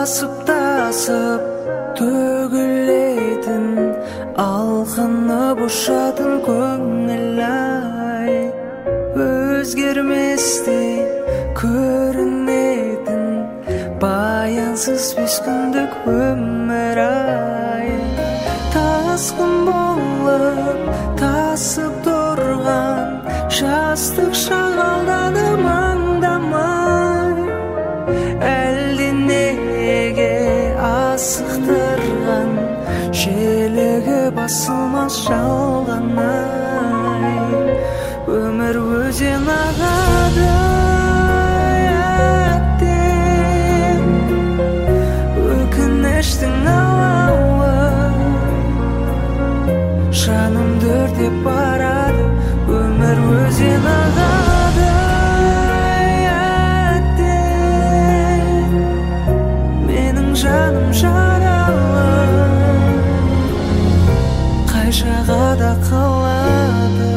тасып төгілетін алқыны бошатын көңіл ай, өзгерместей көрінетін баянсыз бес күндік өмір ай. Тасқын болып тасып тұрған жастық шағалдады маңдамай, әлденеге асықтырған желігі басылмас жалған ай. Өмір өзен ағады әттең, өкініштің алауы жанымды өртеп барады. Өмір өзен ағады әттең, менің жаным жаралы, қай жағада қалады.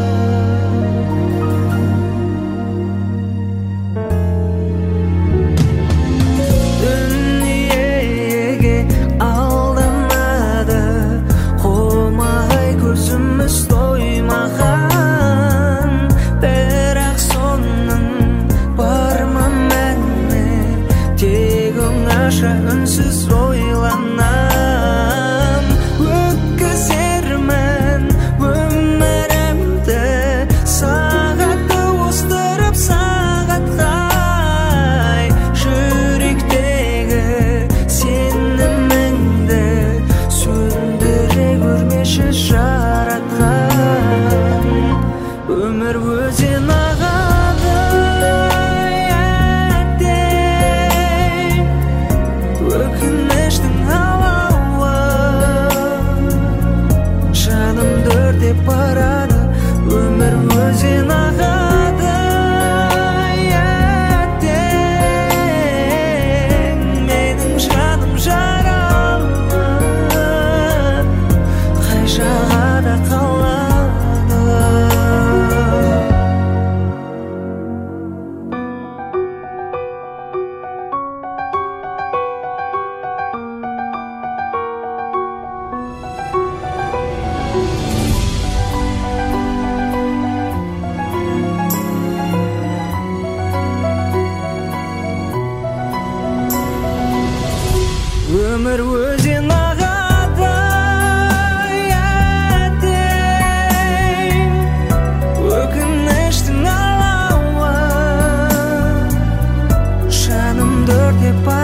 Дүниеге алдамады, қомағай көзіміз тоймаған, бірақ соның бар ма мәні, тек оңаша үнсіз ойланам. Өткізермін өмірімді сағатты оздырып сағатқай, жүректегі сеніміңді сөндіре көрмеші жаратқан. Өмір өзен ағады әттең, өкініштің алауы жанымды өртеп барады. Өмір өзен ағады әттең, менің жаным жаралы, қай жағада қалады. Өмір өзен ағады әттең, өкініштің алауы жанымды өртеп